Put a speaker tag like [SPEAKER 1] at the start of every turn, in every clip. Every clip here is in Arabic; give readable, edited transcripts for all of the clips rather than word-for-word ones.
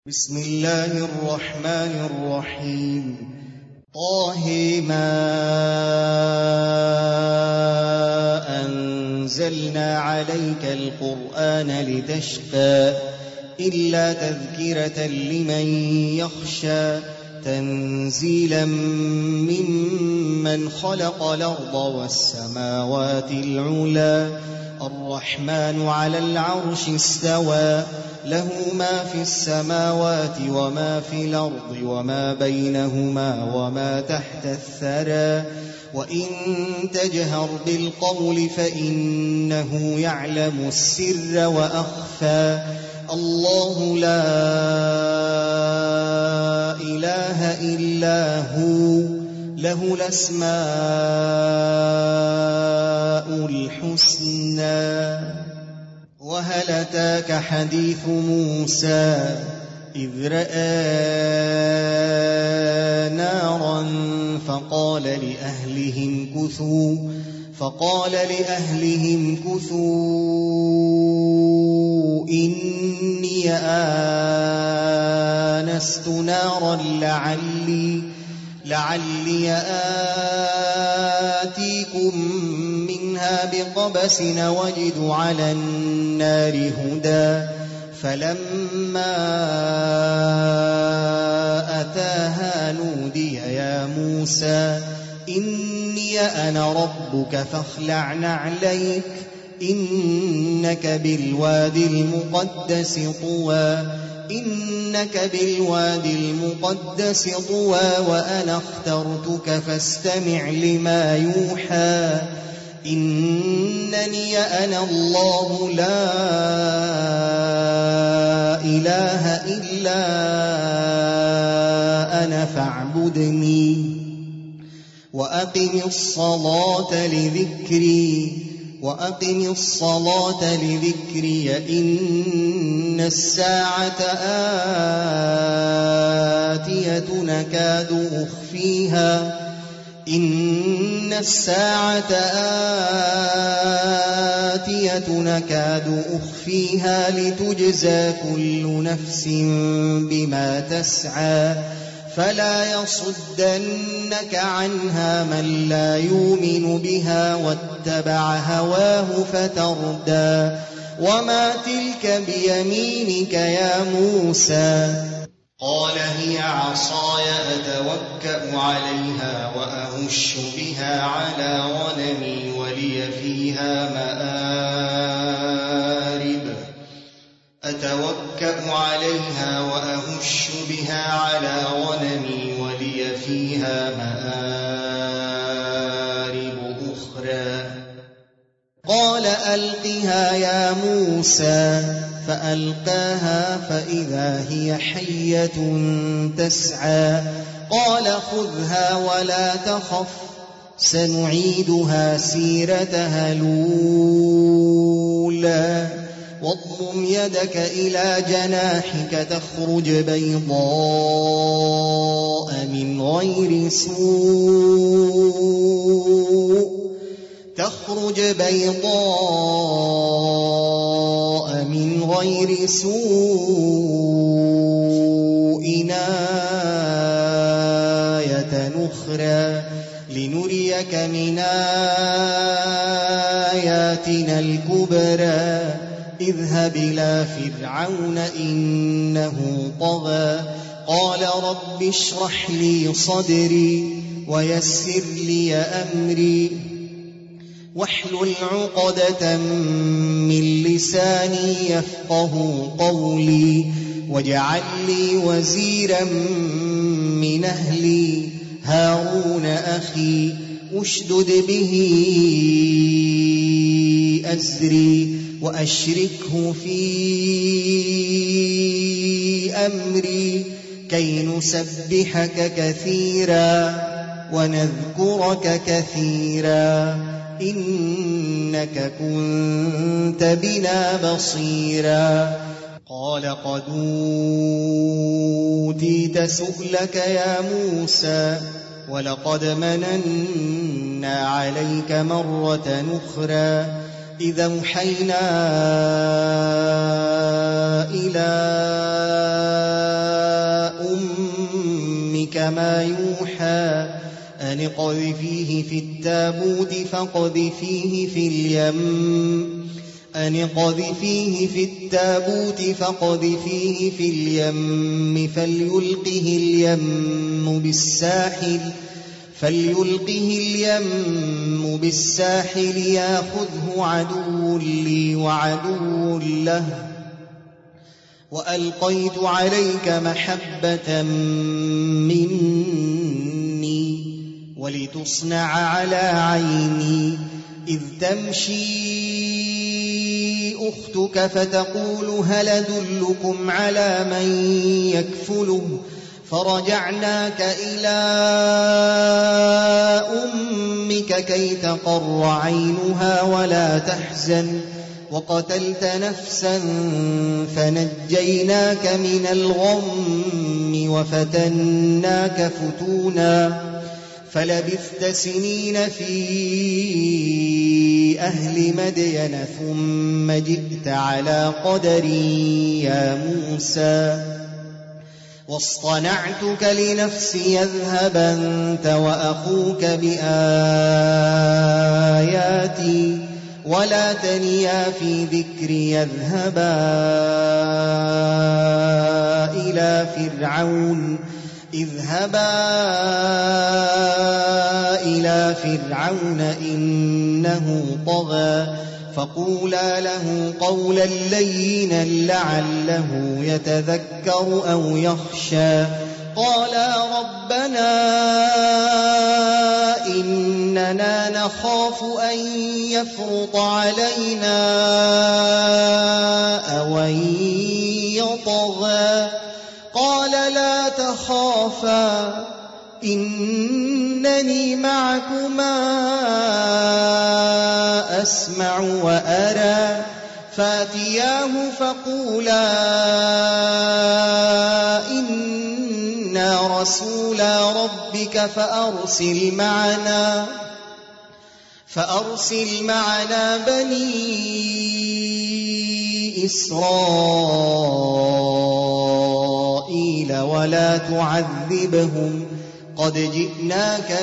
[SPEAKER 1] بسم الله الرحمن الرحيم طه ما أنزلنا عليك القرآن لتشقى إلا تذكرة لمن يخشى تنزيلا ممن خلق الأرض والسماوات العلى الرحمن على العرش استوى له ما في السماوات وما في الأرض وما بينهما وما تحت الثرى وإن تجهر بالقول فإنه يعلم السر وأخفى الله لا إله إلا هو له الأسماء الحسنى وهل أتاك حديث موسى إذ رأى نارا فقال لأهلهم كثوا إني آنست نارا لعلي آتيكم منها بقبس وجد على النار هدى فلما أتاها نودي يا موسى إني أنا ربك فاخلع نعليك إنك بالوادي المقدس طوى وأنا اخترتك فاستمع لما يوحى إنني أنا الله لا إله إلا أنا فاعبدني وأقم الصلاة لذكري إن الساعة آتية نكاد أخفيها لتجزى كل نفس بما تسعى فلا يصدنك عنها من لا يؤمن بها واتبع هواه فتردى وما تلك بيمينك يا موسى قال هي عصاي أتوكأ عليها وأهش بها على غنمي ولي فيها مآرب أخرى قال ألقها يا موسى فألقاها فإذا هي حية تسعى قال خذها ولا تخف سنعيدها سيرتها الأولى واضمم يدك إلى جناحك تخرج بيضاء من غير سوء آية أخرى لنريك من آياتنا الكبرى اذهب إلى فرعون إنه طغى قال رب اشرح لي صدري ويسر لي أمري واحلل عقدة من لساني يفقه قولي واجعل لي وزيرا من أهلي هارون أخي اشدد به أزري وأشركه في أمري كي نسبحك كثيرا ونذكرك كثيرا إنك كنت بنا بصيرا قال قد أوتيت سؤلك يا موسى ولقد مننا عليك مرة أخرى إذا أوحينا إلى كما يوحى أن اقذفيه في التابوت فاقذفيه في اليم فليلقه اليم بالساحل ياخذه عدو لي وعدو له وألقيت عليك محبة مني ولتصنع على عيني إذ تمشي أختك فتقول هل أدلكم على من يكفله فرجعناك إلى أمك كي تقر عينها ولا تحزن وقتلت نفسا فنجيناك من الغم وفتناك فتونا فلبثت سنين في أهل مدين ثم جئت على قدري يا موسى واصطنعتك لنفسي اذهب أنت وأخوك بآياتي ولا تنيا في ذكري اذهبا إلى فرعون إنه طغى فقولا له قولا لينا لعله يتذكر أو يخشى قالا ربنا إننا نخاف أن يفرط علينا أو أن يطغى قال لا تخافا إنني معكما أسمع وأرى فاتياه فقولا إنا رسولا ربك فأرسل معنا بني إسرائيل ولا تعذبهم قد جئناك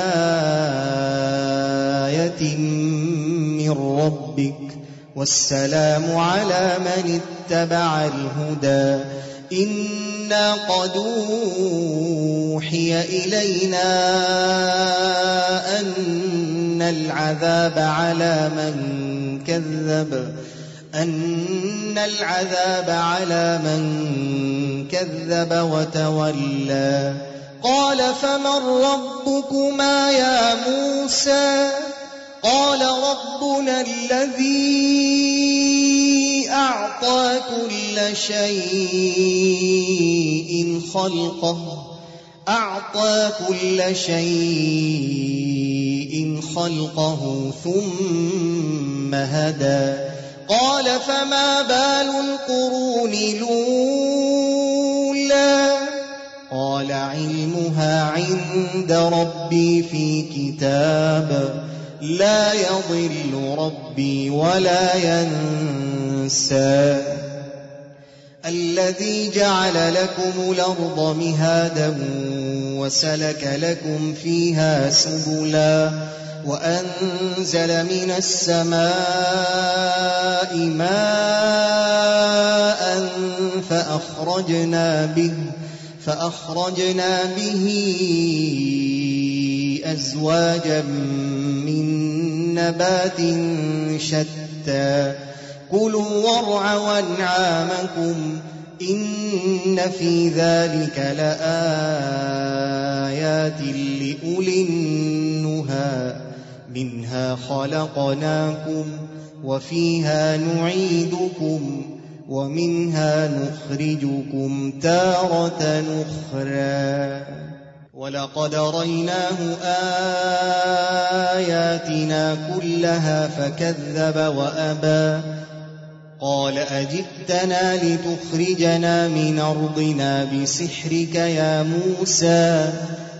[SPEAKER 1] بآية من ربك والسلام على من اتبع الهدى إنا قد أوحي إلينا أن العذاب على من كذب وتولى قال فمن ربكما يا موسى قال ربنا الذي أعطى كل شيء خلقه ثم هدى قال فما بال القرون الأولى قال علمها عند ربي في كتاب لا يضل ربي ولا ينسى الذي جعل لكم الأرض مهادا وسلك لكم فيها سبلا وأنزل من السماء ماء فأخرجنا به أزواجا من نبات شتى كلوا وارعوا أنعامكم إن في ذلك لآيات لأولي النهى منها خلقناكم وفيها نعيدكم ومنها نخرجكم تارة أخرى ولقد ريناه آياتنا كلها فكذب وأبى قال أجئتنا لتخرجنا من أرضنا بسحرك يا موسى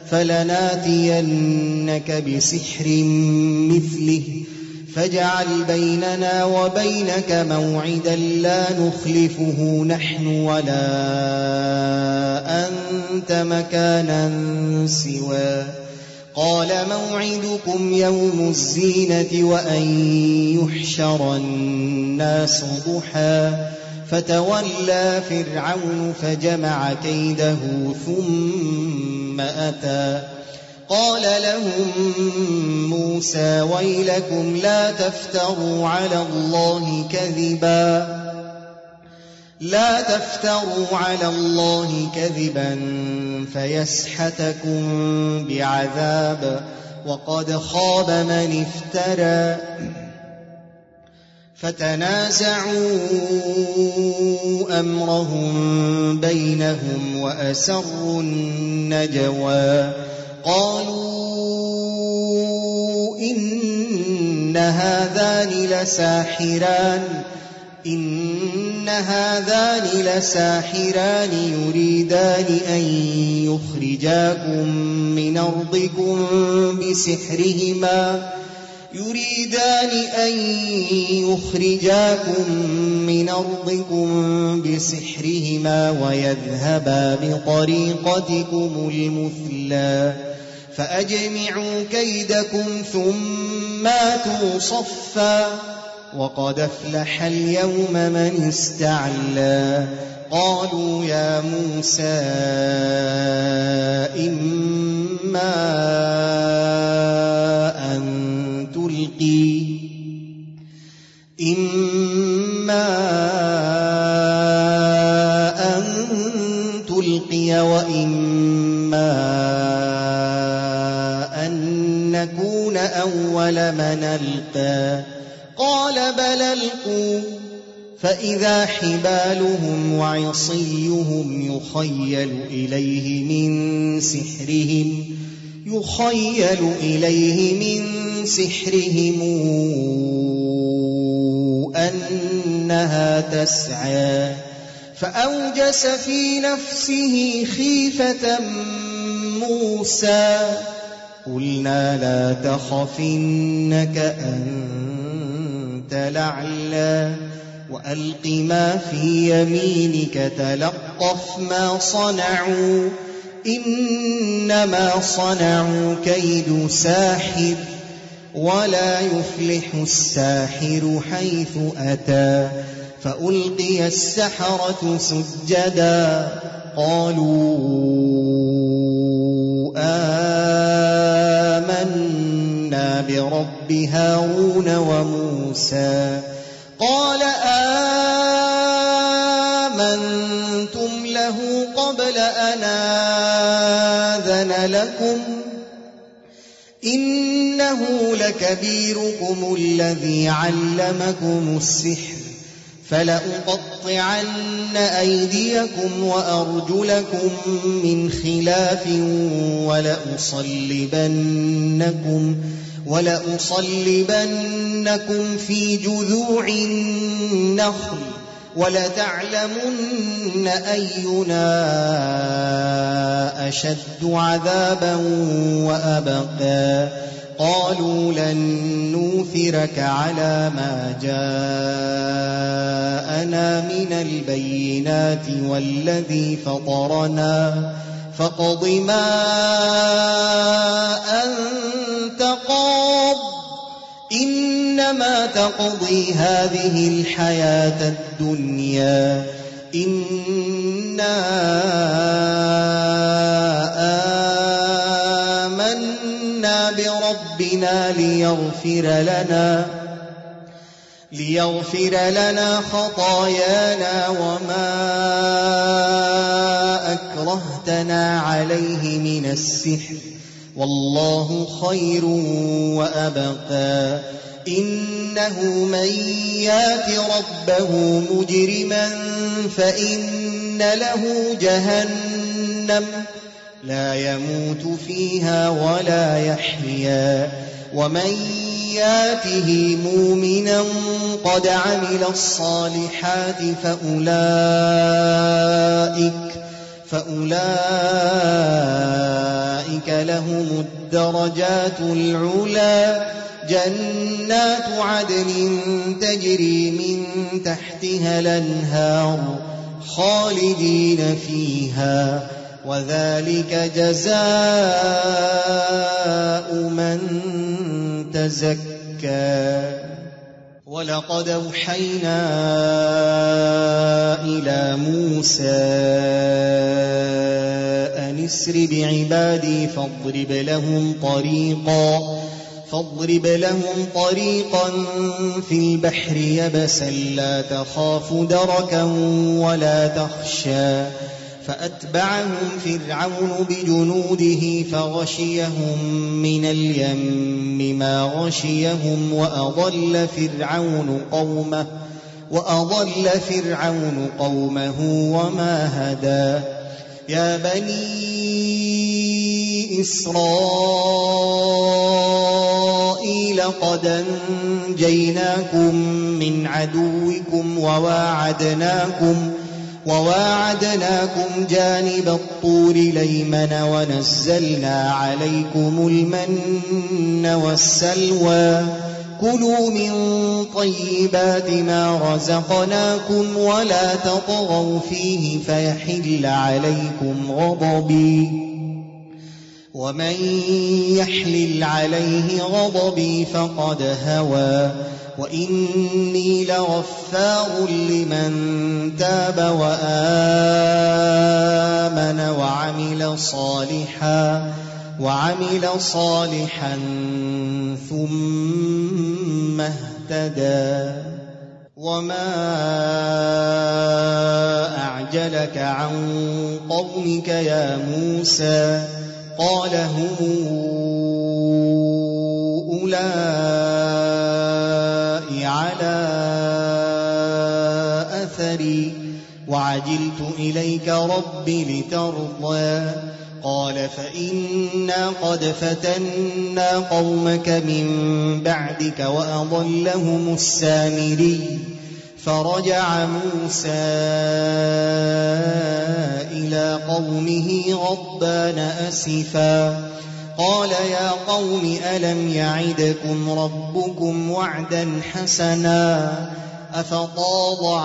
[SPEAKER 1] فلناتينك بسحر مثله فاجعل بيننا وبينك موعدا لا نخلفه نحن ولا أنت أنت مكانا سواه قال موعدكم يوم الزينة وأن يحشر الناس ضحى فتولى فرعون فجمع كيده ثم أتى قال لهم موسى ويلكم لا تفتروا على الله كذبا فيسحتكم بعذاب وقد خاب من افترى فتنازعوا أمرهم بينهم وأسروا النجوى قالوا إن هذان لساحران يريدان أن يخرجاكم من أرضكم بسحرهما ويذهبا بطريقتكم المثلى فأجمعوا كيدكم ثم أتوا صفا وقد أفلح اليوم من استعلى قالوا يا موسى إما أن تلقي وإما أن نكون أول من ألقى قال بل ألقوا فإذا حبالهم وعصيهم يخيل إليه من سحرهم أنها تسعى فأوجس في نفسه خيفة موسى قلنا لا تخف إنك أنت الأعلى وألق ما في يمينك تلقف ما صنعوا إنما صنعوا كيد ساحر ولا يفلح الساحر حيث أتى فألقي السحرة سجدا قالوا آمنا برب هارون وموسى قال آمنتم له قبل أن آذن لكم إنه لكبيركم الذي علمكم السحر فلأقطعن أيديكم وأرجلكم من خلاف ولأصلبنكم في جذوع النخل ولتعلمن أينا أشد عذابا وأبقى قالوا لن نوثرك على ما جاءنا من البينات والذي فطرنا فاقض ما أنت قاض إنما تقضي هذه الحياة الدنيا إنا آمنا بربنا ليغفر لنا خطايانا وما أكرهتنا عليه من السحر والله خير وأبقى إنه من يات ربه مجرما فإن له جهنم لا يموت فيها ولا يحيا ومن ياته مؤمنا قد عمل الصالحات فأولئك لهم الدرجات العلى جنات عدن تجري من تحتها الأنهار خالدين فيها وذلك جزاء من تزكى. ولقد أوحينا إلى موسى أن اسر بعبادي فاضرب لهم طريقا في البحر يبسا لا تخاف دركا ولا تخشى. فأتبعهم فرعون بجنوده فغشيهم من اليم ما غشيهم وأضل فرعون قومه وما هدى. يا بني إسرائيل قد أنجيناكم من عدوكم وواعدناكم جانب الطور الأيمن ونزلنا عليكم المن والسلوى. كلوا من طيبات ما رزقناكم ولا تطغوا فيه فيحل عليكم غضبي، ومن يحلل عليه غضبي فقد هوى. وإني لغفار لمن تاب وآمن وعمل صالحا ثم اهتدى. وما أعجلك عن قومك يا موسى؟ قال هم أولئك على أثري وعجلت إليك رب لترضى. قال فإنا قد فتنا قومك من بعدك وأضلهم السامري. فرجع موسى إلى قومه غضبان أسفا قال يا قوم ألم يعدكم ربكم وعدا حسنا أفطال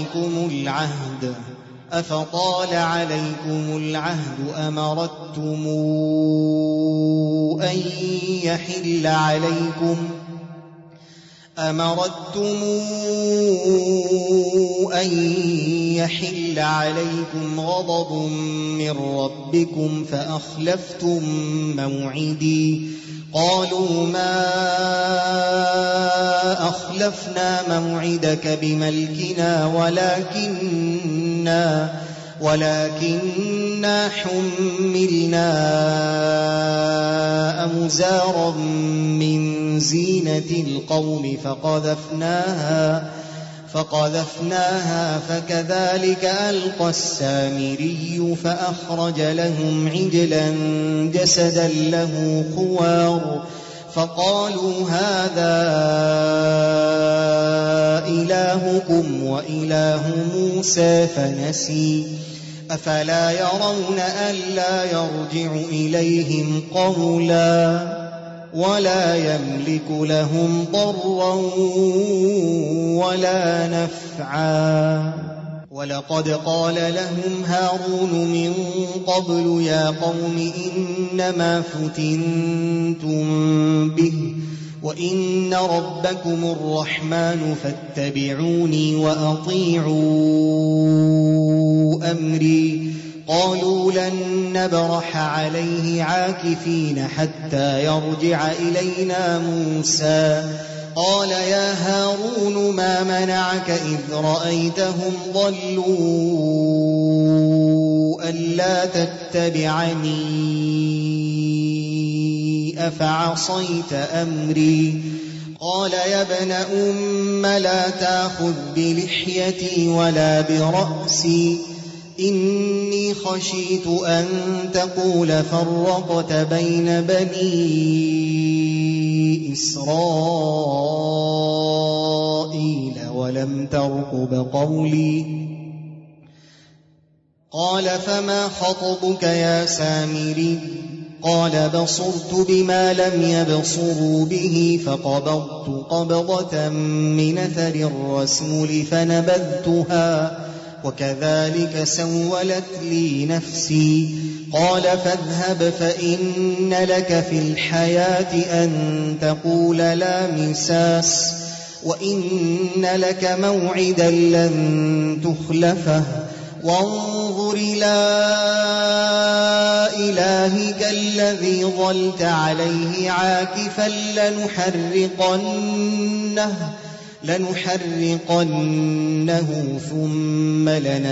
[SPEAKER 1] عليكم العهد أمرتم أن يحل عليكم غضب من ربكم فأخلفتم موعدي. قالوا ما أخلفنا موعدك بملكنا ولكننا حملنا أوزارا من زينة القوم فقذفناها فكذلك ألقى السامري فأخرج لهم عجلا جسدا له خوار فقالوا هذا إلهكم وإله موسى فنسي. أفلا يرون ألا يرجع إليهم قولا ولا يملك لهم ضرا ولا نفعا. ولقد قال لهم هارون من قبل يا قوم إنما فتنتم به وإن ربكم الرحمن فاتبعوني وأطيعوا أمري. قالوا لن نبرح عليه عاكفين حتى يرجع إلينا موسى. قال يا هارون ما منعك إذ رأيتهم ضلوا ألا تتبعني أفعصيت أمري. قال يا ابن أم لا تأخذ بلحيتي ولا برأسي إني خشيت أن تقول فرقت بين بني إسرائيل ولم ترقب قولي. قال فما خطبك يا سامري؟ قال بصرت بما لم يبصروا به فقبضت قبضة من أثر الرسول وكذلك سولت لي نفسي. قال فاذهب فإن لك في الحياة أن تقول لا مساس، وإن لك موعدا لن تخلفه، وانظر إلى إلهك الذي ظلت عليه عاكفا لنحرقنه ثم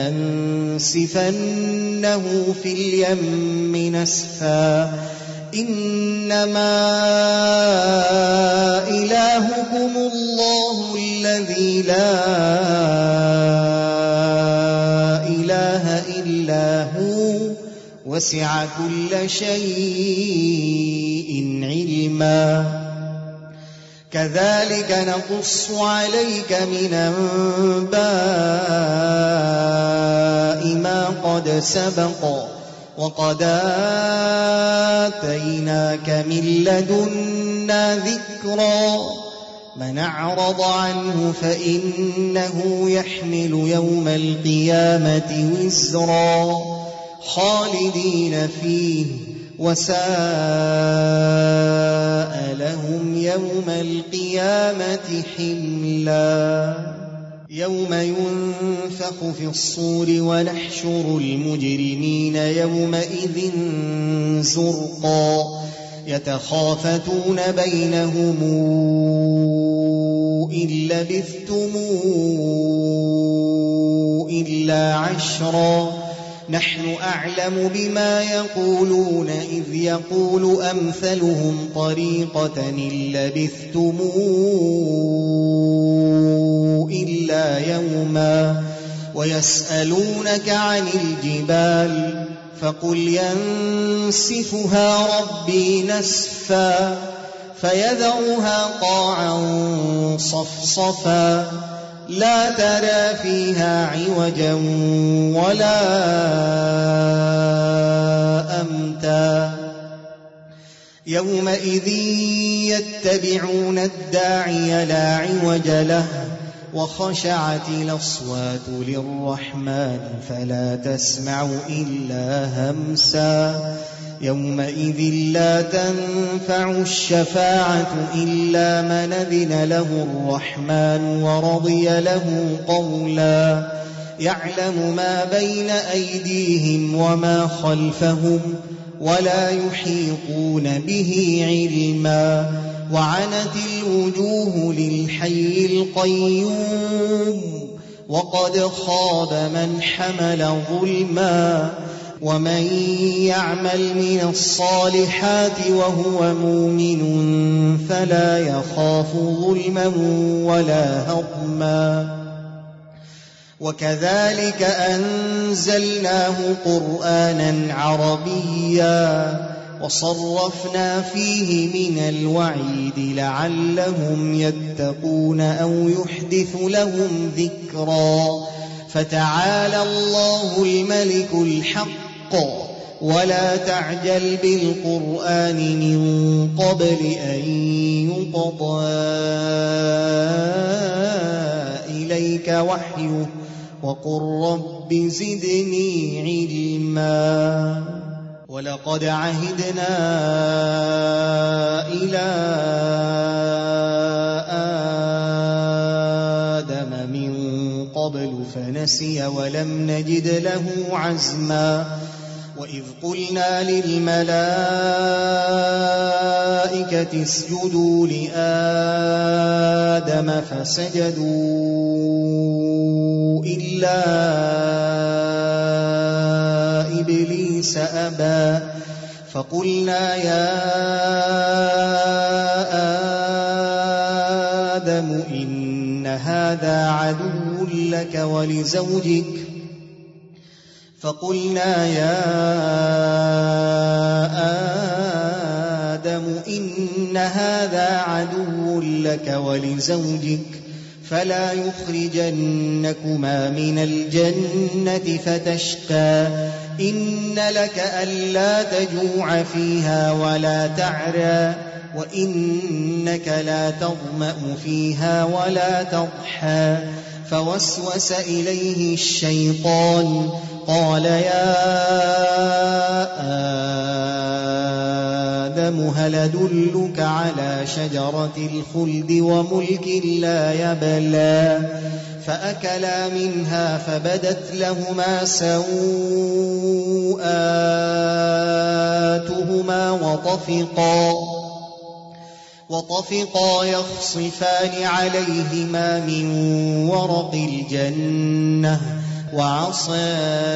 [SPEAKER 1] لننسفنه في اليم نسفا. إنما إلهكم الله الذي لا إله إلا هو وسع كل شيء علما. كذلك نقص عليك من أنباء ما قد سبق، وقد آتيناك من لدنا ذكرا. من أعرض عنه فإنه يحمل يوم القيامة وزرا خالدين فيه وساء لهم يوم القيامة حملا. يوم ينفخ في الصور ونحشر المجرمين يومئذ زرقا يتخافتون بينهم إن لبثتم إلا عشرا نحن أعلم بما يقولون إذ يقول أمثلهم طريقة إن لبثتم إلا يوما ويسألونك عن الجبال فقل ينسفها ربي نسفا فيذرها قاعا صفصفا لا ترى فيها عوجا ولا أمتا. يومئذ يتبعون الداعي لا عوج له وخشعت الأصوات للرحمن فلا تسمع إلا همسا. يومئذ لا تنفع الشفاعة إلا من أذن له الرحمن ورضي له قولا. يعلم ما بين أيديهم وما خلفهم ولا يحيطون به علما. وعنت الوجوه للحي القيوم وقد خاب من حمل ظلما. ومن يعمل من الصالحات وهو مؤمن فلا يخاف ظلما ولا هضما. وكذلك أنزلناه قرآنا عربيا وصرفنا فيه من الوعيد لعلهم يتقون أو يحدث لهم ذكرا. فتعالى الله الملك الحق ولا تعجل بالقرآن من قبل أن يقضى إليك وحيه وقل رب زدني علما. ولقد عهدنا إلى آدم من قبل فنسي ولم نجد له عزما. وإذ قلنا للملائكة اسجدوا لآدم فسجدوا إلا إبليس أبى فقلنا يا آدم إن هذا عدو لك ولزوجك فلا يخرجنكما من الجنة فتشقى. إن لك ألا تجوع فيها ولا تعرى وإنك لا تظمأ فيها ولا تضحى فوسوس إليه الشيطان قال يا آدم هل أدلك على شجرة الخلد وملك لا يبلى فأكلا منها فبدت لهما سوءاتهما وطفقا يخصفان عليهما من ورق الجنة وعصى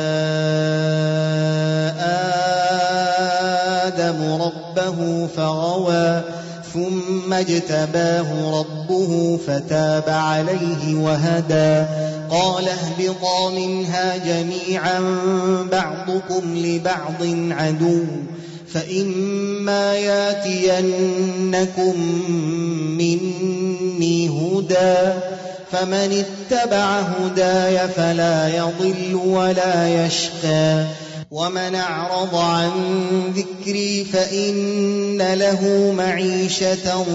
[SPEAKER 1] آدم ربه فغوى ثم اجتباه ربه فتاب عليه وهدى قال اهبطا منها جميعا بعضكم لبعض عدو فإما ياتينكم مني هدى فمن اتبع هداي فلا يضل ولا يشقى ومن أعرض عن ذكري فإن له معيشة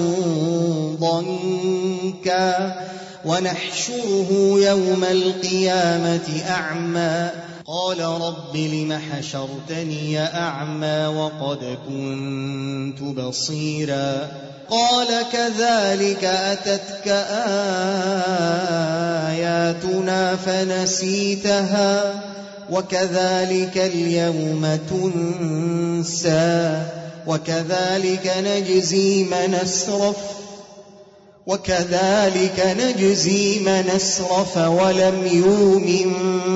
[SPEAKER 1] ضنكا ونحشره يوم القيامة أعمى قال رب لم حشرتني أعمى وقد كنت بصيرا قال كذلك أتتك آياتنا فنسيتها وكذلك اليوم تنسى وكذلك نجزي من أسرف ولم يؤمن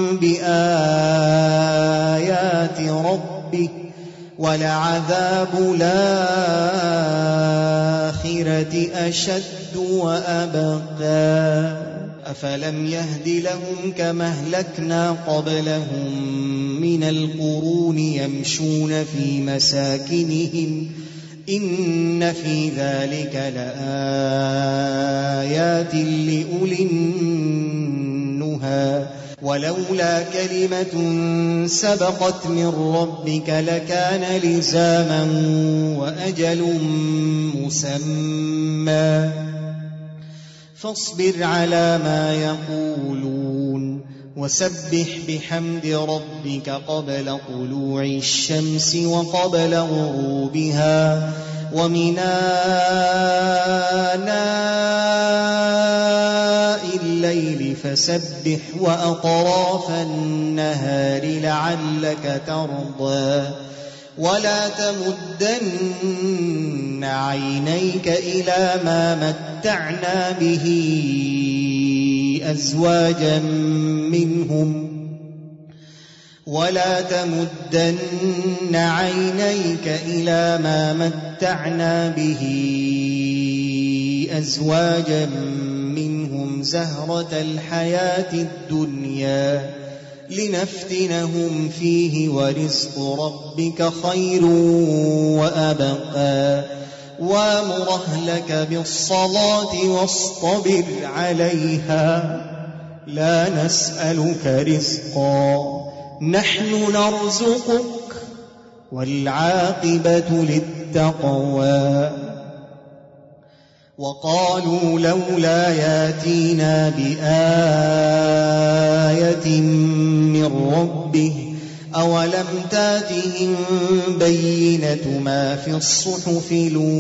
[SPEAKER 1] بآيات ربه ولعذاب الآخرة أشد وأبقى أفلم يهد لهم كما أهلكنا قبلهم من القرون يمشون في مساكنهم إن في ذلك لآيات لأولي النهى ولولا كلمة سبقت من ربك لكان لزاما وأجل مسمى فاصبر على ما يقولون وسبح بحمد ربك قبل طلوع الشمس وقبل غروبها ومن آناء الليل فسبح وأطراف النهار لعلك ترضى ولا تمدن عينيك إلى ما متعنا به أزواجا منهم زهرة الحياة الدنيا لنفتنهم فيه ورزق ربك خير وأبقى وامر أهلك بالصلاة واصطبر عليها لا نسألك رزقا نحن نرزقك والعاقبة للتقوى وقالوا لولا ياتينا بآية من ربه أولم تاتهم بينة ما في الصحف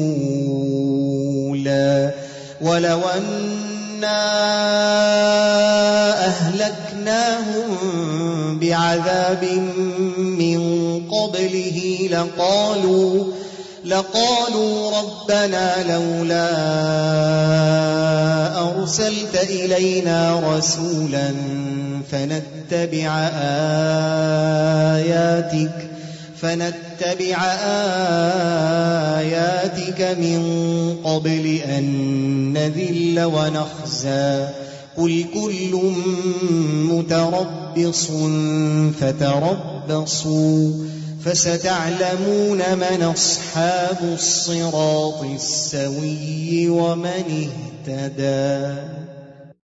[SPEAKER 1] الأولى ولو أنا أهلكناهم بعذاب من قبله لقالوا ربنا لولا أرسلت إلينا رسولا فنتبع آياتك من قبل أن نذل ونخزى قل كل متربص فتربصوا فستعلمون من أصحاب الصراط السوي ومن اهتدى.